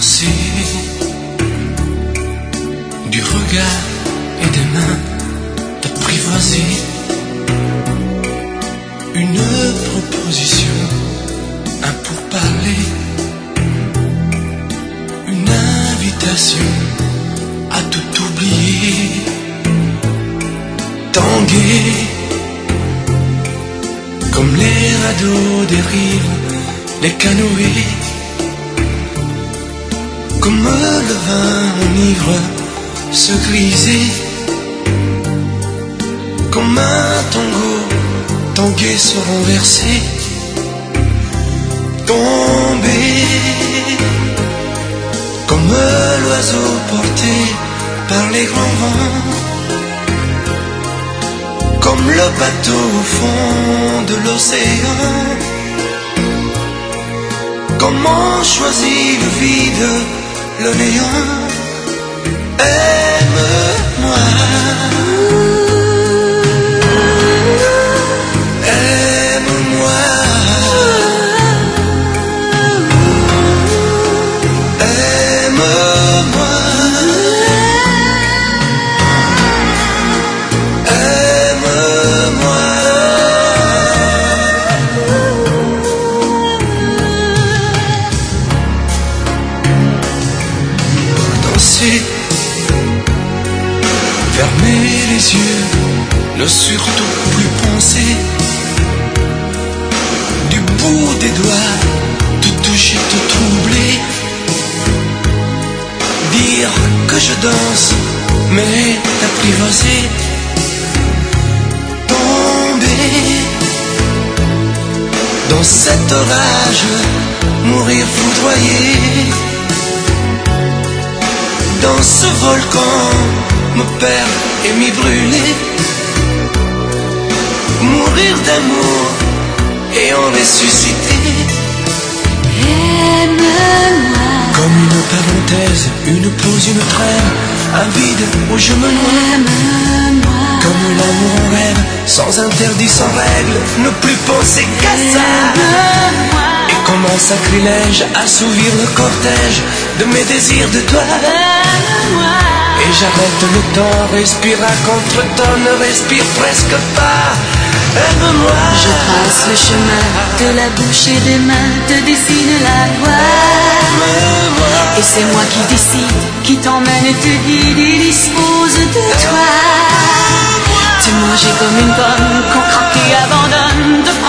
danser, du regard et des mains t'apprivoiser, une proposition, un pourparler, une invitation à tout oublier, tanguer comme les radeaux des rives, les canoës, comme le vin enivre se griser, comme un tango tanguer se renverser, tomber comme l'oiseau porté par les grands vents, comme le bateau au fond de l'océan. Comment choisit le vide, le néant? Aime-moi, aime-moi, aime-moi, aime-moi. Danser, fermer les yeux, ne surtout plus penser, du bout des doigts, te toucher, te troubler, dire que je danse, mais t'apprivoiser, tomber dans cet orage, mourir foudroyé, dans ce volcan, me perdre et m'y brûler, mourir d'amour et en ressusciter. Aime-moi, comme une parenthèse, une pause, une trêve, un vide où je me noie. aime-moi, Comme l'amour en rêve, sans interdit, sans règle, ne plus penser qu'à ça. aime-moi, Et comme un sacrilège, assouvir le cortège de mes désirs de toi. aime-moi. Et j'arrête le temps, respire à contre-temps, ne respire presque pas. Aime-moi. Je trace le chemin de la bouche et des mains, te dessine la voie. Aime-moi. Et c'est moi qui décide, qui t'emmène et te guide et dispose de toi. Te manger comme une pomme qu'on craque et abandonne, de